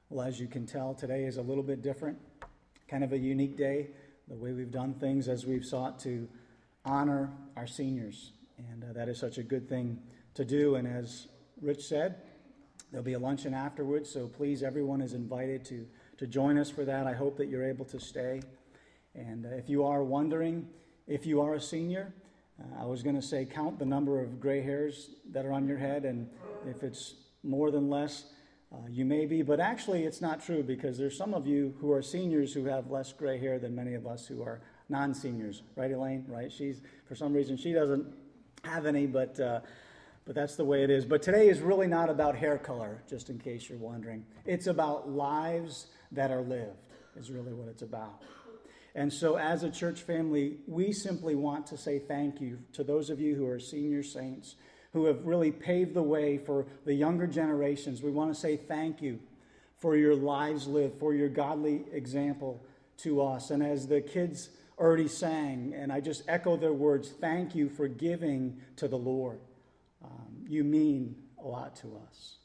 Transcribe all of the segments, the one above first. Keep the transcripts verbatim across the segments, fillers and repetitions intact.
Well, as you can tell, today is a little bit different, kind of a unique day, the way we've done things as we've sought to honor our seniors. And uh, that is such a good thing to do. And as Rich said, there'll be a luncheon afterwards, so please, everyone is invited to, to join us for that. I hope that you're able to stay. And uh, if you are wondering if you are a senior, uh, I was going to say count the number of gray hairs that are on your head, and if it's more than less, uh, you may be. But actually, it's not true, because there's some of you who are seniors who have less gray hair than many of us who are non-seniors. Right, Elaine? Right? She's, for some reason, she doesn't have any, but... Uh, But that's the way it is. But today is really not about hair color, just in case you're wondering. It's about lives that are lived, is really what it's about. And so as a church family, we simply want to say thank you to those of you who are senior saints, who have really paved the way for the younger generations. We want to say thank you for your lives lived, for your godly example to us. And as the kids already sang, and I just echo their words, thank you for giving to the Lord. Um, you mean a lot to us.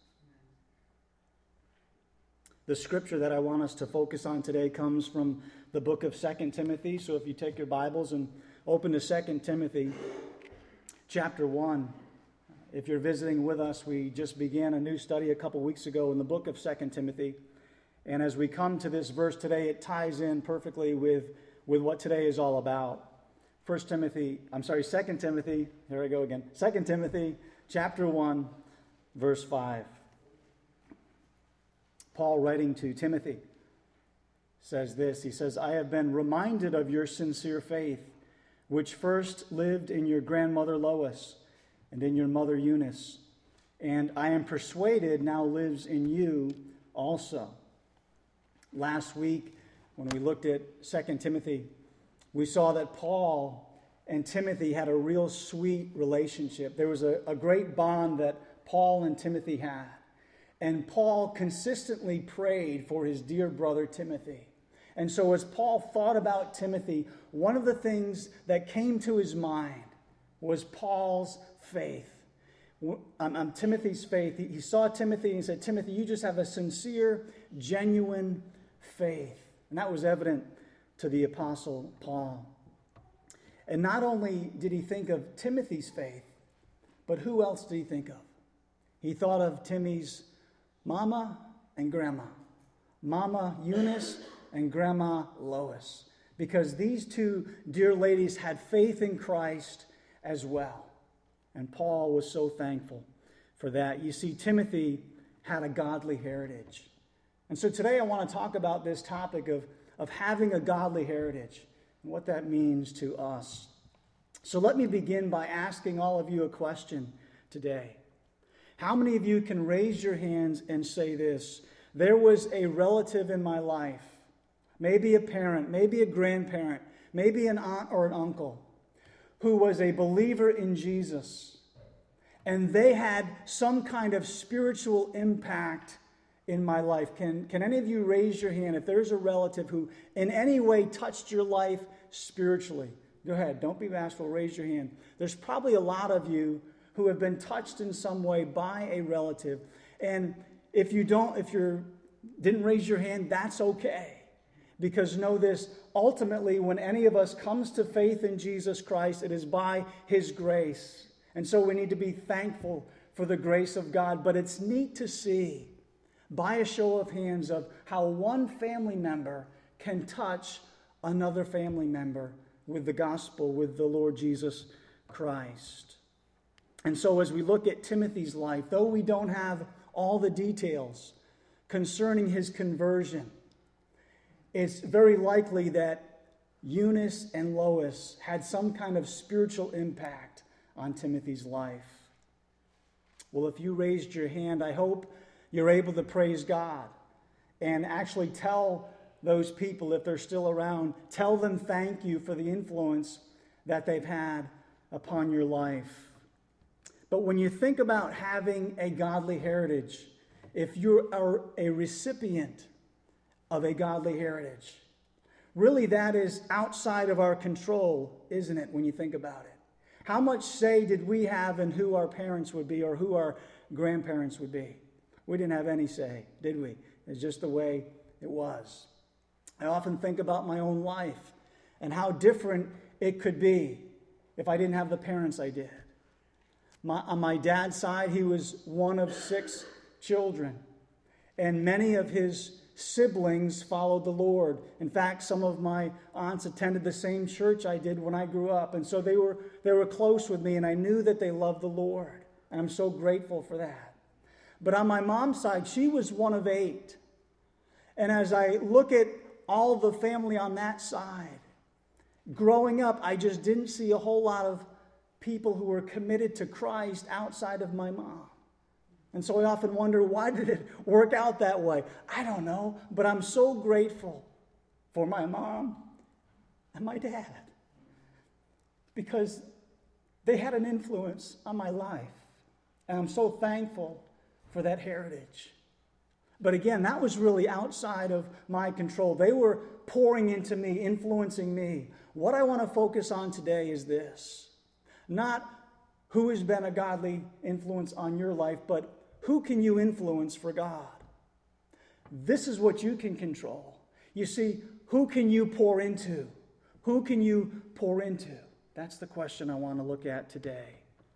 The scripture that I want us to focus on today comes from the book of Second Timothy. So if you take your Bibles and open to Second Timothy chapter one. If you're visiting with us, we just began a new study a couple weeks ago in the book of Second Timothy. And as we come to this verse today, it ties in perfectly with, with what today is all about. First Timothy, I'm sorry, Second Timothy, here I go again. Second Timothy, chapter one, verse five. Paul, writing to Timothy, says this. He says, I have been reminded of your sincere faith, which first lived in your grandmother Lois and in your mother Eunice, and I am persuaded now lives in you also. Last week, when we looked at Second Timothy, we saw that Paul and Timothy had a real sweet relationship. There was a, a great bond that Paul and Timothy had. And Paul consistently prayed for his dear brother Timothy. And so as Paul thought about Timothy, one of the things that came to his mind was Paul's faith. Um, um, Timothy's faith. He, he saw Timothy and he said, Timothy, you just have a sincere, genuine faith. And that was evident to the Apostle Paul. And not only did he think of Timothy's faith, but who else did he think of? He thought of Timmy's mama and grandma. Mama Eunice and Grandma Lois. Because these two dear ladies had faith in Christ as well. And Paul was so thankful for that. You see, Timothy had a godly heritage. And so today I want to talk about this topic of of having a godly heritage and what that means to us. So let me begin by asking all of you a question today. How many of you can raise your hands and say this? There was a relative in my life, maybe a parent, maybe a grandparent, maybe an aunt or an uncle, who was a believer in Jesus, and they had some kind of spiritual impact in my life. Can, can any of you raise your hand if there's a relative who in any way touched your life spiritually? Go ahead, don't be bashful, raise your hand. There's probably a lot of you who have been touched in some way by a relative. And if you don't, if you didn't raise your hand, that's okay. Because know this, ultimately when any of us comes to faith in Jesus Christ, it is by His grace. And so we need to be thankful for the grace of God. But it's neat to see, by a show of hands, of how one family member can touch another family member with the gospel, with the Lord Jesus Christ. And so as we look at Timothy's life, though we don't have all the details concerning his conversion, it's very likely that Eunice and Lois had some kind of spiritual impact on Timothy's life. Well, if you raised your hand, I hope you're able to praise God and actually tell those people, if they're still around, tell them thank you for the influence that they've had upon your life. But when you think about having a godly heritage, if you're a recipient of a godly heritage, really that is outside of our control, isn't it, when you think about it? How much say did we have in who our parents would be or who our grandparents would be? We didn't have any say, did we? It's just the way it was. I often think about my own life and how different it could be if I didn't have the parents I did. My, on my dad's side, he was one of six children, and many of his siblings followed the Lord. In fact, some of my aunts attended the same church I did when I grew up, and so they were they were close with me, and I knew that they loved the Lord, and I'm so grateful for that. But on my mom's side, she was one of eight, and as I look at all the family on that side, growing up, I just didn't see a whole lot of people who were committed to Christ outside of my mom. And so I often wonder, why did it work out that way? I don't know, but I'm so grateful for my mom and my dad because they had an influence on my life. And I'm so thankful for that heritage. But again, that was really outside of my control. They were pouring into me, influencing me. What I want to focus on today is this. Not who has been a godly influence on your life, but who can you influence for God? This is what you can control. You see, who can you pour into? Who can you pour into? That's the question I want to look at today.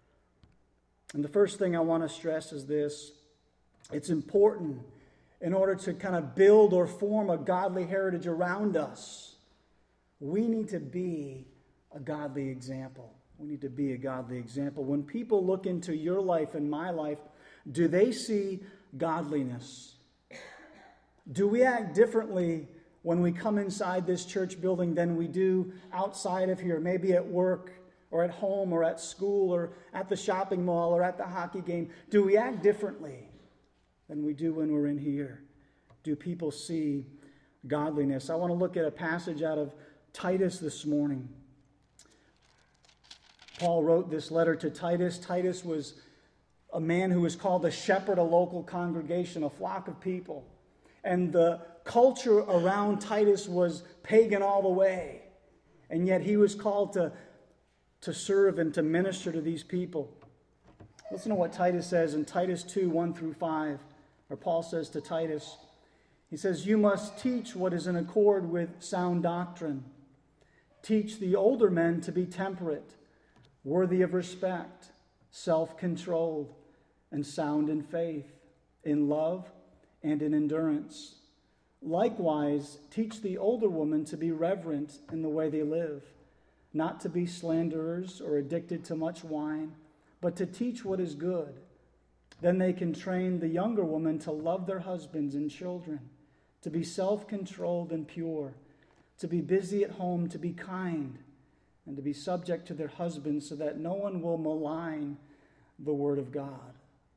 And the first thing I want to stress is this. It's important in order to kind of build or form a godly heritage around us. We need to be a godly example. We need to be a godly example. When people look into your life and my life, do they see godliness? Do we act differently when we come inside this church building than we do outside of here? Maybe at work or at home or at school or at the shopping mall or at the hockey game. Do we act differently than we do when we're in here? Do people see godliness? I want to look at a passage out of Titus this morning. Paul wrote this letter to Titus. Titus was a man who was called to shepherd a local congregation, a flock of people. And the culture around Titus was pagan all the way. And yet he was called to, to serve and to minister to these people. Listen to what Titus says in Titus two, one through five. Or Paul says to Titus, he says, "You must teach what is in accord with sound doctrine. Teach the older men to be temperate, worthy of respect, self-controlled, and sound in faith, in love, and in endurance. Likewise, teach the older women to be reverent in the way they live, not to be slanderers or addicted to much wine, but to teach what is good. Then they can train the younger women to love their husbands and children, to be self-controlled and pure, to be busy at home, to be kind, and to be subject to their husbands so that no one will malign the word of God."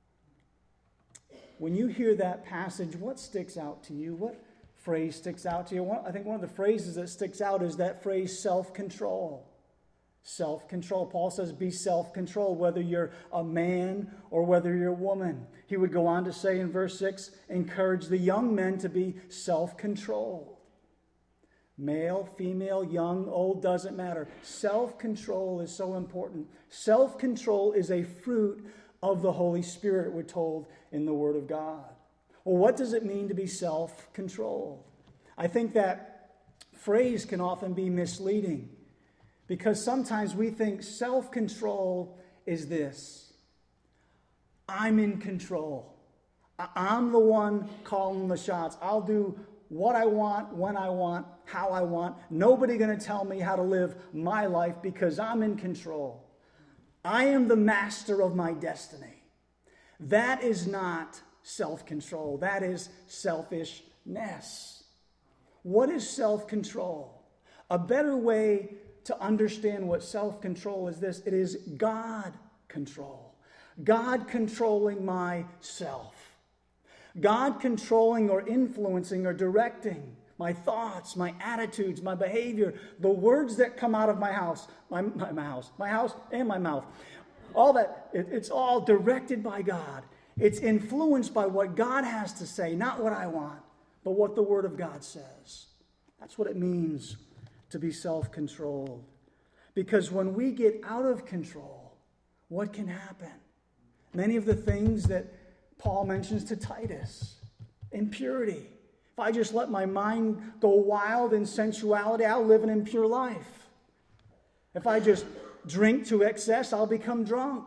When you hear that passage, what sticks out to you? What phrase sticks out to you? I think one of the phrases that sticks out is that phrase self-control. Self-control. Paul says be self-controlled, whether you're a man or whether you're a woman. He would go on to say in verse six, encourage the young men to be self-controlled. Male, female, young, old, doesn't matter. Self-control is so important. Self-control is a fruit of the Holy Spirit, we're told in the Word of God. Well, what does it mean to be self-controlled? I think that phrase can often be misleading because sometimes we think self-control is this. I'm in control. I'm the one calling the shots. I'll do what I want, when I want, how I want. Nobody going to tell me how to live my life because I'm in control. I am the master of my destiny. That is not self-control. That is selfishness. What is self-control? A better way to understand what self-control is this. It is God control. God controlling myself. God controlling or influencing or directing my thoughts, my attitudes, my behavior, the words that come out of my house, my, my, my house, my house and my mouth. All that, it, it's all directed by God. It's influenced by what God has to say, not what I want, but what the Word of God says. That's what it means to be self-controlled. Because when we get out of control, what can happen? Many of the things that Paul mentions to Titus. in purity. If I just let my mind go wild in sensuality, I'll live an impure life. If I just drink to excess, I'll become drunk.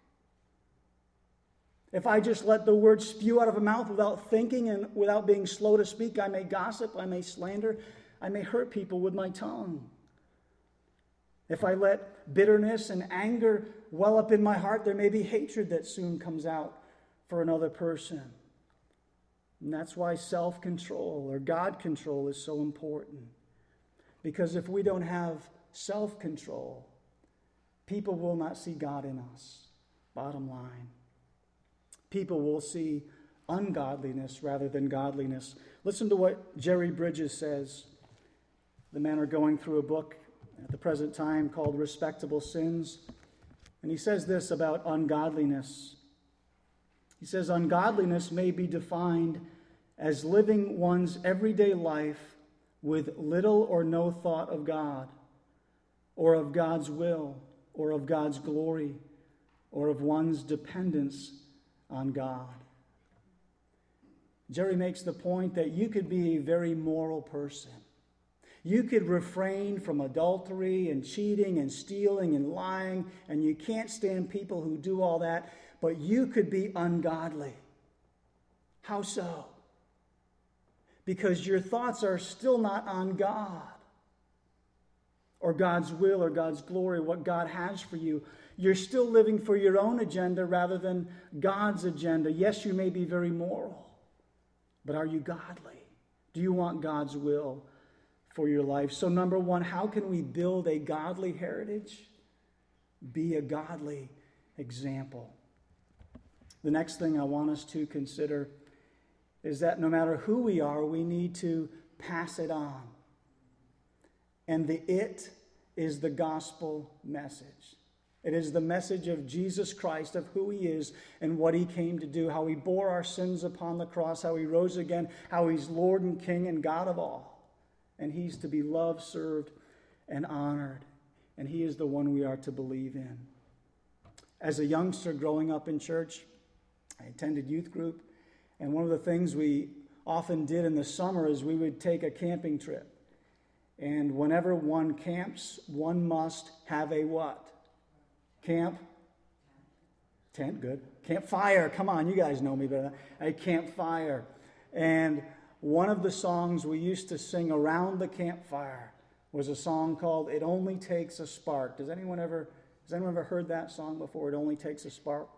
If I just let the word spew out of a mouth without thinking and without being slow to speak, I may gossip, I may slander, I may hurt people with my tongue. If I let bitterness and anger well up in my heart, there may be hatred that soon comes out for another person. And that's why self-control or God control is so important. Because if we don't have self-control, people will not see God in us. Bottom line. People will see ungodliness rather than godliness. Listen to what Jerry Bridges says. The men are going through a book at the present time called Respectable Sins. And he says this about ungodliness. He says, ungodliness may be defined as living one's everyday life with little or no thought of God, or of God's will, or of God's glory, or of one's dependence on God. Jerry makes the point that you could be a very moral person. You could refrain from adultery and cheating and stealing and lying, and you can't stand people who do all that, but you could be ungodly. How so? Because your thoughts are still not on God, or God's will, or God's glory, what God has for you. You're still living for your own agenda rather than God's agenda. Yes, you may be very moral, but are you godly? Do you want God's will for your life? So number one, how can we build a godly heritage? Be a godly example. The next thing I want us to consider is that no matter who we are, we need to pass it on. And the it is the gospel message. It is the message of Jesus Christ, of who he is and what he came to do, how he bore our sins upon the cross, how he rose again, how he's Lord and King and God of all. And he's to be loved, served, and honored. And he is the one we are to believe in. As a youngster growing up in church, I attended youth group. And one of the things we often did in the summer is we would take a camping trip. And whenever one camps, one must have a what? Camp? Tent, good. Campfire, come on, you guys know me better. A campfire. And one of the songs we used to sing around the campfire was a song called It Only Takes a Spark. Does anyone ever, has anyone ever heard that song before? It Only Takes a Spark?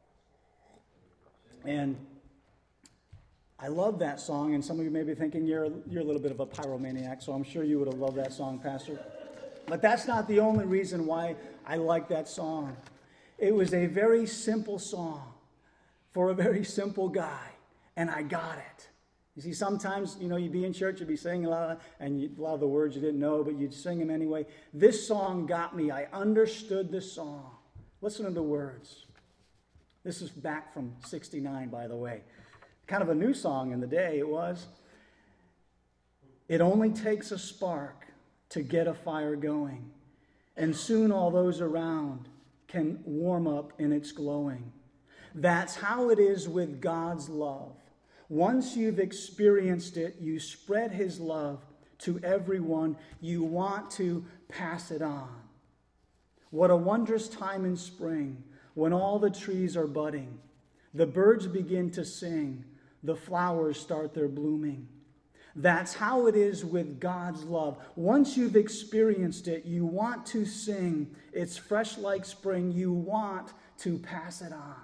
And I love that song, and some of you may be thinking you're, you're a little bit of a pyromaniac, so I'm sure you would have loved that song, Pastor. But that's not the only reason why I like that song. It was a very simple song for a very simple guy, and I got it. You see, sometimes, you know, you'd be in church, you'd be singing a lot, of, and you, a lot of the words you didn't know, but you'd sing them anyway. This song got me. I understood the song. Listen to the words. This is back from sixty-nine, by the way. Kind of a new song in the day it was. It only takes a spark to get a fire going, and soon all those around can warm up in its glowing. That's how it is with God's love. Once you've experienced it, you spread his love to everyone. You want to pass it on. What a wondrous time in spring when all the trees are budding. The birds begin to sing. The flowers start their blooming. That's how it is with God's love. Once you've experienced it, you want to sing. It's fresh like spring. You want to pass it on.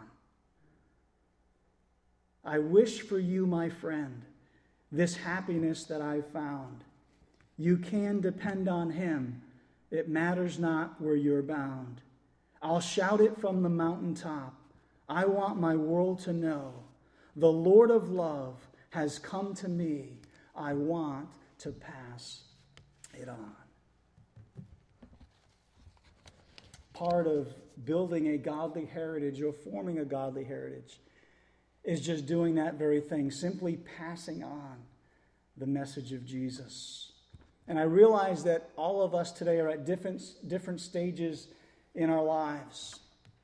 I wish for you, my friend, this happiness that I found. You can depend on him. It matters not where you're bound. I'll shout it from the mountaintop. I want my world to know the Lord of love has come to me. I want to pass it on. Part of building a godly heritage or forming a godly heritage is just doing that very thing, simply passing on the message of Jesus. And I realize that all of us today are at different, different stages in our lives.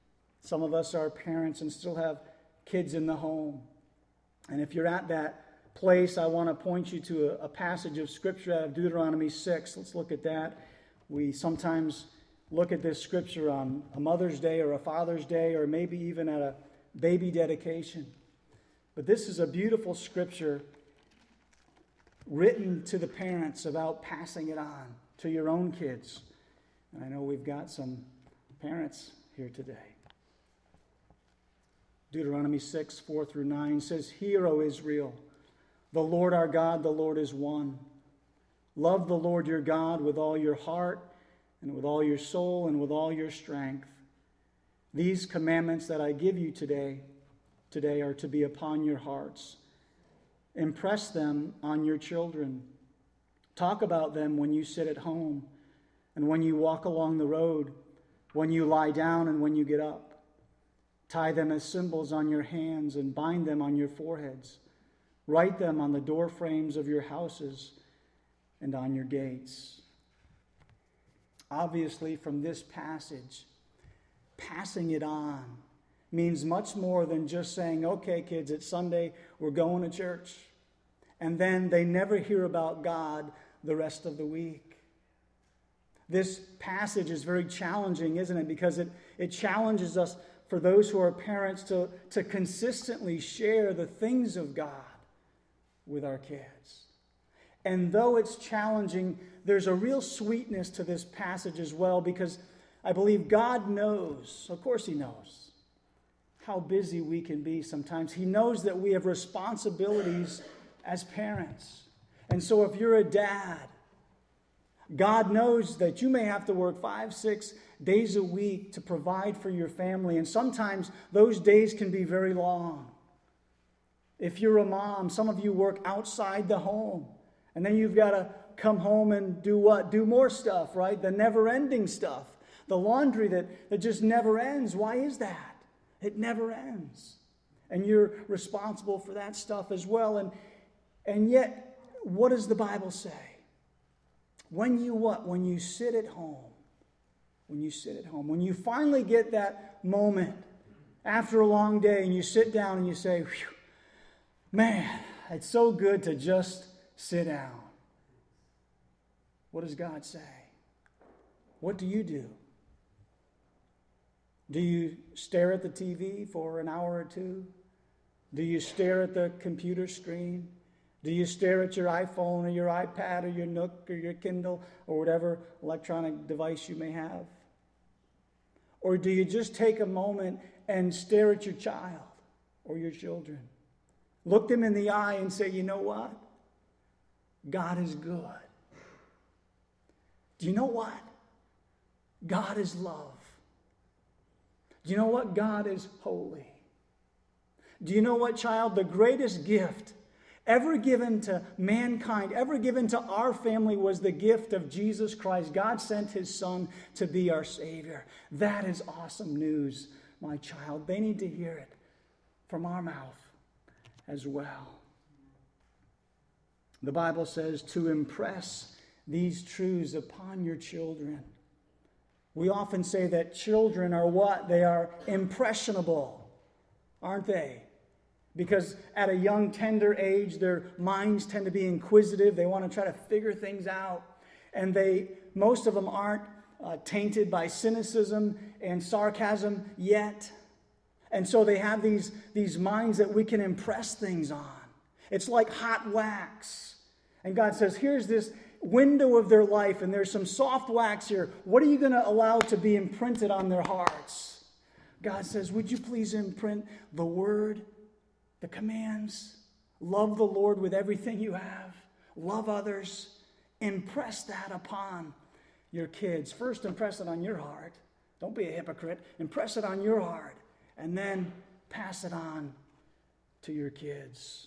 Some of us are parents and still have kids in the home. And if you're at that place, I want to point you to a, a passage of Scripture out of Deuteronomy six. Let's look at that. We sometimes look at this Scripture on a Mother's Day or a Father's Day or maybe even at a baby dedication. But this is a beautiful Scripture written to the parents about passing it on to your own kids. And I know we've got some parents here today. Deuteronomy six, four through nine says, "Hear, O Israel, the Lord our God, the Lord is one. Love the Lord your God with all your heart and with all your soul and with all your strength. These commandments that I give you today, today are to be upon your hearts. Impress them on your children. Talk about them when you sit at home and when you walk along the road, when you lie down and when you get up. Tie them as symbols on your hands and bind them on your foreheads. Write them on the door frames of your houses and on your gates." Obviously, from this passage, passing it on means much more than just saying, "Okay, kids, it's Sunday, we're going to church." And then they never hear about God the rest of the week. This passage is very challenging, isn't it? Because it, it challenges us, for those who are parents, to, to consistently share the things of God with our kids. And though it's challenging, there's a real sweetness to this passage as well, because I believe God knows, of course He knows, how busy we can be sometimes. He knows that we have responsibilities as parents. And so if you're a dad, God knows that you may have to work five, six days a week to provide for your family. And sometimes those days can be very long. If you're a mom, some of you work outside the home. And then you've got to come home and do what? Do more stuff, right? The never-ending stuff. The laundry that, that just never ends. Why is that? It never ends. And you're responsible for that stuff as well. And, and yet, what does the Bible say? When you what? When you sit at home. When you sit at home. When you finally get that moment after a long day and you sit down and you say, "Whew, man, it's so good to just sit down." What does God say? What do you do? Do you stare at the T V for an hour or two? Do you stare at the computer screen? Do you stare at your iPhone or your iPad or your Nook or your Kindle or whatever electronic device you may have? Or do you just take a moment and stare at your child or your children? Look them in the eye and say, "You know what? God is good. Do you know what? God is love. Do you know what? God is holy. Do you know what, child? The greatest gift ever given to mankind, ever given to our family, was the gift of Jesus Christ. God sent His Son to be our Savior. That is awesome news, my child. They need to hear it from our mouth as well. The Bible says to impress these truths upon your children. We often say that children are what? They are impressionable, aren't they? Because at a young, tender age, their minds tend to be inquisitive. They want to try to figure things out. And they, most of them aren't uh, tainted by cynicism and sarcasm yet. And so they have these, these minds that we can impress things on. It's like hot wax. And God says, here's this window of their life, and there's some soft wax here. What are you going to allow to be imprinted on their hearts? God says, would you please imprint the word, the commands? Love the Lord with everything you have. Love others. Impress that upon your kids. First, impress it on your heart. Don't be a hypocrite. Impress it on your heart. And then pass it on to your kids.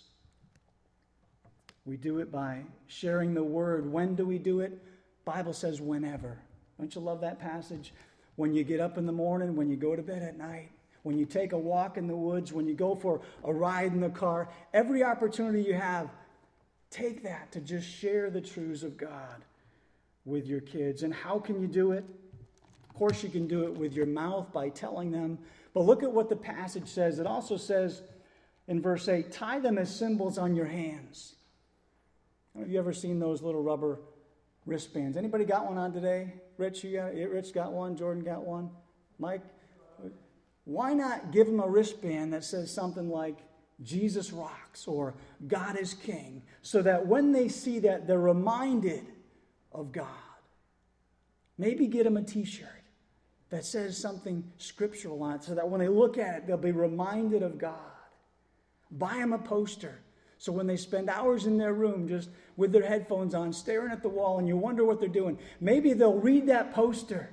We do it by sharing the word. When do we do it? Bible says whenever. Don't you love that passage? When you get up in the morning, when you go to bed at night, when you take a walk in the woods, when you go for a ride in the car, every opportunity you have, take that to just share the truths of God with your kids. And how can you do it? Of course, you can do it with your mouth by telling them. But look at what the passage says. It also says, in verse eight, tie them as symbols on your hands. Have you ever seen those little rubber wristbands? Anybody got one on today? Rich, you got, Rich got one. Jordan got one. Mike? Why not give them a wristband that says something like, Jesus rocks, or God is king, so that when they see that, they're reminded of God. Maybe get them a t-shirt that says something scriptural on it, so that when they look at it, they'll be reminded of God. Buy them a poster, so when they spend hours in their room just with their headphones on, staring at the wall, and you wonder what they're doing, maybe they'll read that poster.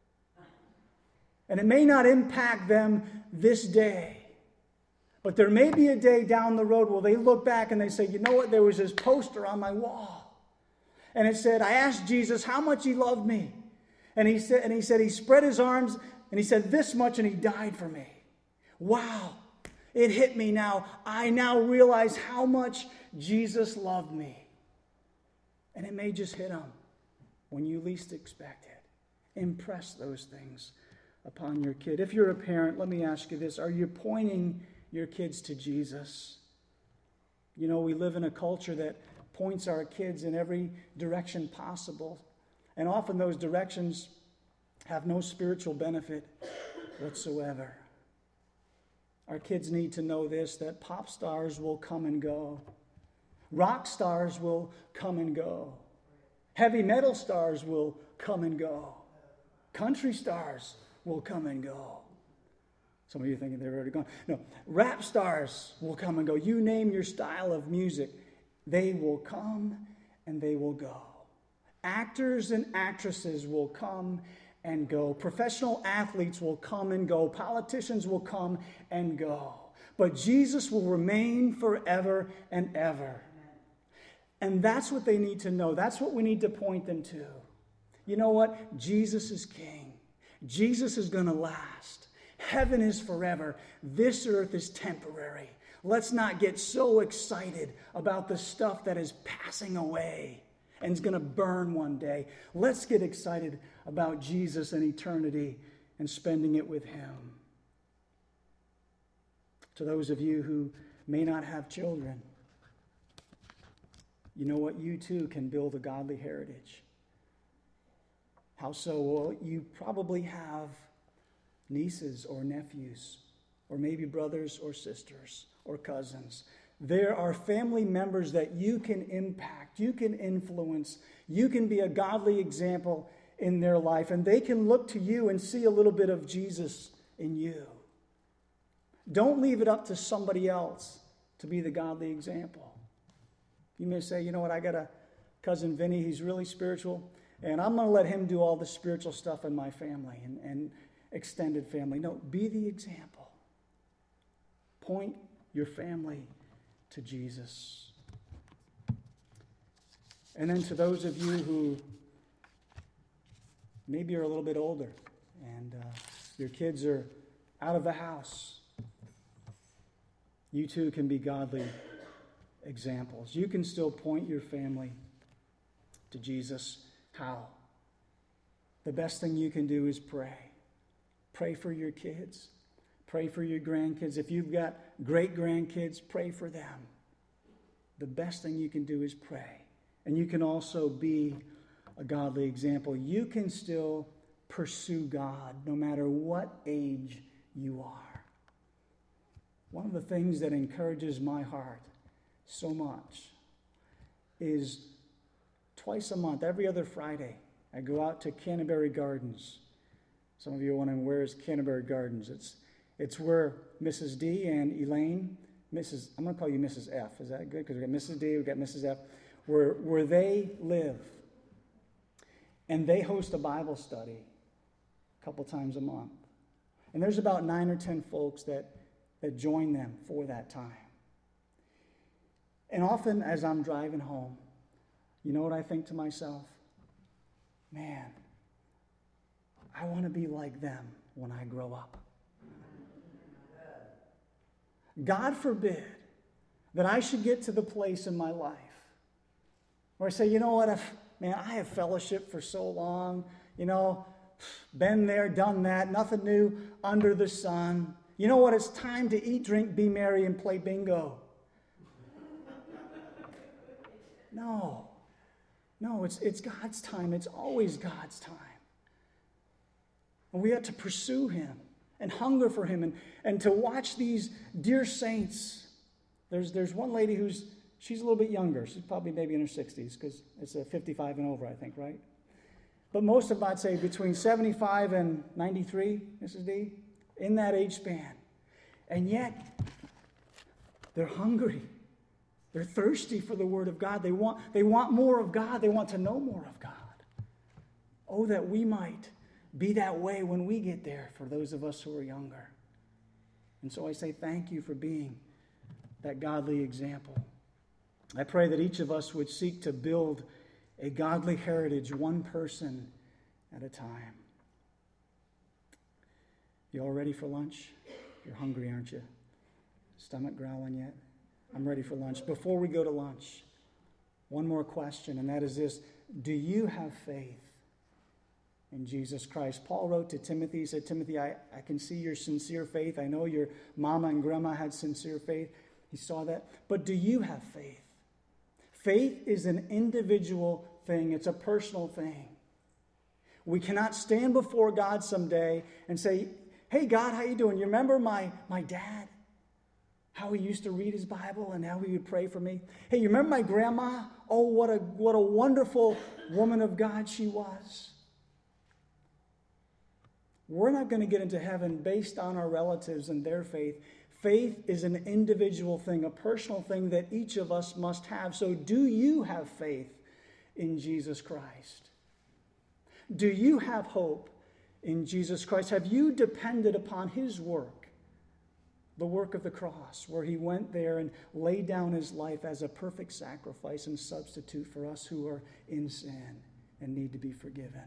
And it may not impact them this day. But there may be a day down the road where they look back and they say, you know what, there was this poster on my wall. And it said, I asked Jesus how much he loved me. And he said, and he said, he spread his arms and he said this much and he died for me. Wow, it hit me now. I now realize how much Jesus loved me. And it may just hit them when you least expect it. Impress those things upon your kid. If you're a parent, let me ask you this. Are you pointing your kids to Jesus? You know, we live in a culture that points our kids in every direction possible. And often those directions have no spiritual benefit whatsoever. Our kids need to know this, that pop stars will come and go. Rock stars will come and go. Heavy metal stars will come and go. Country stars will come and go. Some of you are thinking they're already gone. No, rap stars will come and go. You name your style of music, they will come and they will go. Actors and actresses will come and go. Professional athletes will come and go. Politicians will come and go. But Jesus will remain forever and ever. And that's what they need to know. That's what we need to point them to. You know what? Jesus is king. Jesus is going to last. Heaven is forever. This earth is temporary. Let's not get so excited about the stuff that is passing away and is going to burn one day. Let's get excited about Jesus and eternity and spending it with him. To those of you who may not have children, you know what? You too can build a godly heritage. How so? Well, you probably have nieces or nephews, or maybe brothers or sisters or cousins. There are family members that you can impact, you can influence, you can be a godly example in their life, and they can look to you and see a little bit of Jesus in you. Don't leave it up to somebody else to be the godly example. You may say, you know what, I got a cousin Vinny, he's really spiritual, and I'm going to let him do all the spiritual stuff in my family and, and extended family. No, be the example. Point your family to Jesus. And then to those of you who maybe are a little bit older and uh, your kids are out of the house, you too can be godly examples. You can still point your family to Jesus. How? The best thing you can do is pray. Pray for your kids. Pray for your grandkids. If you've got great grandkids, pray for them. The best thing you can do is pray. And you can also be a godly example. You can still pursue God no matter what age you are. One of the things that encourages my heart so much is twice a month, every other Friday, I go out to Canterbury Gardens. Some of you are wondering, where is Canterbury Gardens? It's it's where Missus D and Elaine, Missus I'm going to call you Missus F. Is that good? Because we've got Missus D, we've got Missus F. Where, where they live. And they host a Bible study a couple times a month. And there's about nine or ten folks that, that join them for that time. And often as I'm driving home, you know what I think to myself? Man, I want to be like them when I grow up. God forbid that I should get to the place in my life where I say, you know what, if, man, I have fellowship for so long, you know, been there, done that, nothing new under the sun. You know what? It's time to eat, drink, be merry, and play bingo. No. No, it's, it's God's time. It's always God's time. And we have to pursue him and hunger for him and, and to watch these dear saints. There's, there's one lady who's, she's a little bit younger. She's probably maybe in her sixties because it's a fifty-five and over, I think, right? But most of them, I'd say, between seventy-five and ninety-three, Missus D, in that age span. And yet, they're hungry. They're thirsty for the Word of God. They want, they want more of God. They want to know more of God. Oh, that we might be that way when we get there for those of us who are younger. And so I say thank you for being that godly example. I pray that each of us would seek to build a godly heritage, one person at a time. You all ready for lunch? You're hungry, aren't you? Stomach growling yet? I'm ready for lunch. Before we go to lunch, one more question, and that is this. Do you have faith in Jesus Christ? Paul wrote to Timothy, he said, Timothy, I, I can see your sincere faith. I know your mama and grandma had sincere faith. He saw that. But do you have faith? Faith is an individual thing. It's a personal thing. We cannot stand before God someday and say, hey, God, how you doing? You remember my, my dad? How he used to read his Bible and how he would pray for me? Hey, you remember my grandma? Oh, what a, what a wonderful woman of God she was. We're not going to get into heaven based on our relatives and their faith. Faith is an individual thing, a personal thing that each of us must have. So do you have faith in Jesus Christ? Do you have hope in Jesus Christ? Have you depended upon his work? The work of the cross, where he went there and laid down his life as a perfect sacrifice and substitute for us who are in sin and need to be forgiven.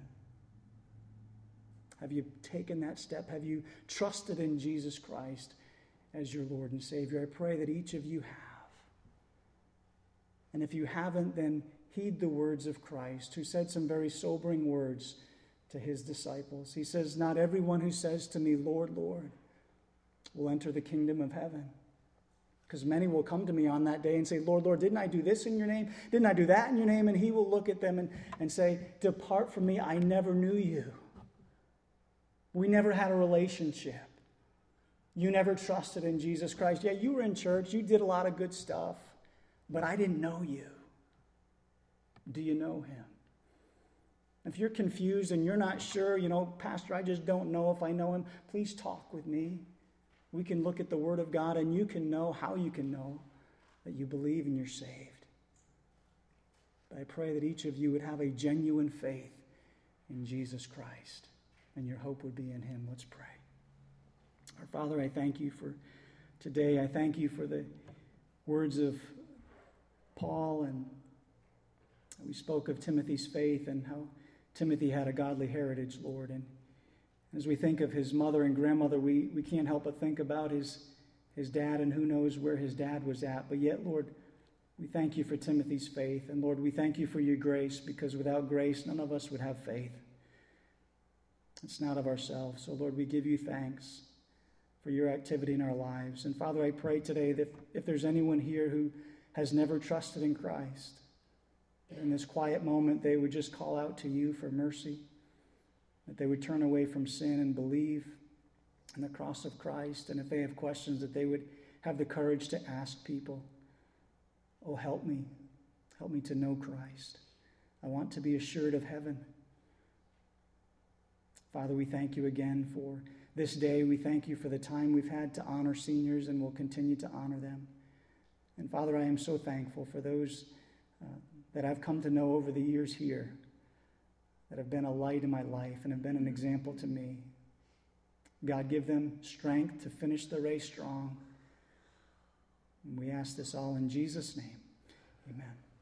Have you taken that step? Have you trusted in Jesus Christ as your Lord and Savior? I pray that each of you have. And if you haven't, then heed the words of Christ, who said some very sobering words to his disciples. He says, not everyone who says to me, Lord, Lord, will enter the kingdom of heaven. Because many will come to me on that day and say, Lord, Lord, didn't I do this in your name? Didn't I do that in your name? And he will look at them and, and say, depart from me, I never knew you. We never had a relationship. You never trusted in Jesus Christ. Yeah, you were in church, you did a lot of good stuff, but I didn't know you. Do you know him? If you're confused and you're not sure, you know, Pastor, I just don't know if I know him, please talk with me. We can look at the Word of God and you can know how you can know that you believe and you're saved. But I pray that each of you would have a genuine faith in Jesus Christ and your hope would be in him. Let's pray. Our Father, I thank you for today. I thank you for the words of Paul, and we spoke of Timothy's faith and how Timothy had a godly heritage, Lord. And as we think of his mother and grandmother, we, we can't help but think about his, his dad and who knows where his dad was at. But yet, Lord, we thank you for Timothy's faith. And Lord, we thank you for your grace, because without grace, none of us would have faith. It's not of ourselves. So Lord, we give you thanks for your activity in our lives. And Father, I pray today that if there's anyone here who has never trusted in Christ, that in this quiet moment they would just call out to you for mercy, that they would turn away from sin and believe in the cross of Christ. And if they have questions, that they would have the courage to ask people, oh, help me. Help me to know Christ. I want to be assured of heaven. Father, we thank you again for this day. We thank you for the time we've had to honor seniors, and we'll continue to honor them. And Father, I am so thankful for those uh, that I've come to know over the years here, that have been a light in my life and have been an example to me. God, give them strength to finish the race strong. And we ask this all in Jesus' name. Amen.